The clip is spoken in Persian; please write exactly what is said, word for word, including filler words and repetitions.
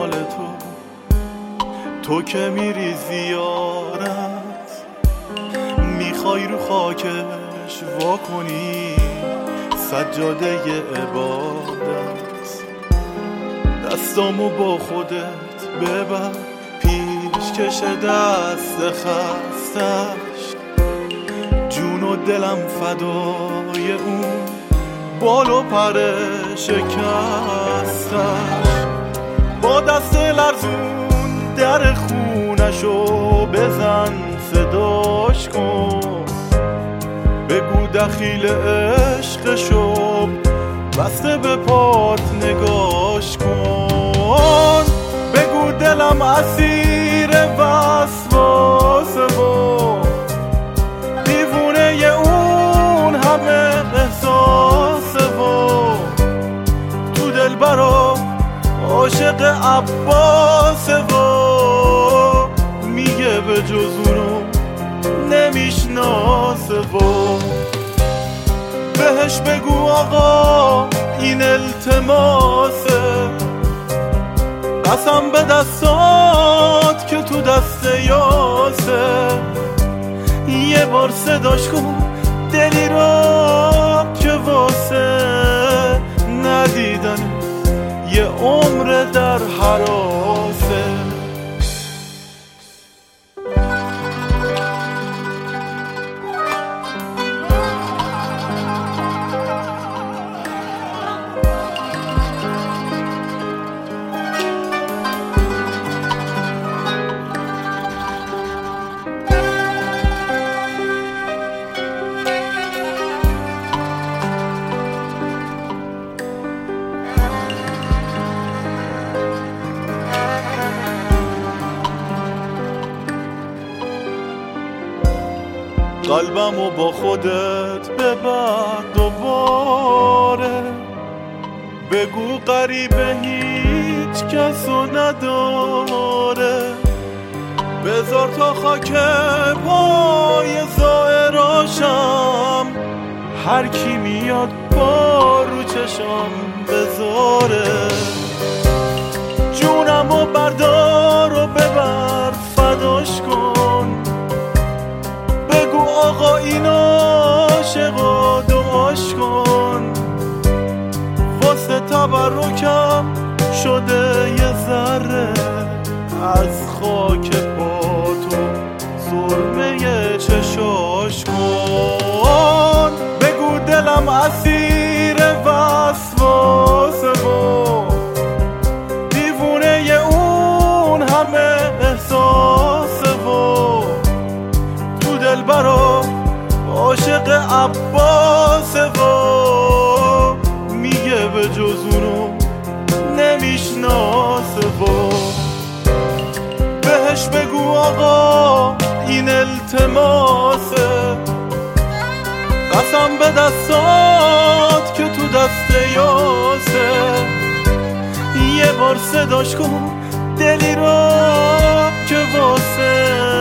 مال تو، تو که میری زیارت میخوای رو خاکش وا کنی سجاده عبادت. دستامو با خودت ببر پیش کش دست خستش، جون و دلم فدای اون بال و پر شکستش. با دست لرزون در خونشو بزن صداش کن، بگو دخیل عشقشو بسته به پات نگاش کن. بگو دلم اسیر وسواسه و دیوونه اون همه احساسه و تو دل برا عاشق عباسه و میگه به جز اونو نمیشناسه و بهش بگو آقا این التماسه، قسم به دستات که تو دست یاسه. یه بار صداش کن دلی را که واسه ندیدن یه عمر در حراسه. قلبمو با خودت ببر دوباره، بگو غریبه هیچ کسو نداره. بذار تا خاک پای زائراشم هر کی میاد با رو چشم بذاره. جونمو بردار و ببر فداش کن، آقا این عاشقا دعاش کن. واسه تبرکم شده یه ذره از خاک پا تو سرمه چشاش کن. بگو دلم اسیر وسواسه و دیوونه اون همه احساسه و تو دل برا عاشق عباسه و میگه به جز اونو نمیشناسه و بهش بگو آقا این التماسه، قسم به دستات که تو دست یاسه. یه بار صداش کن دلی را که واسه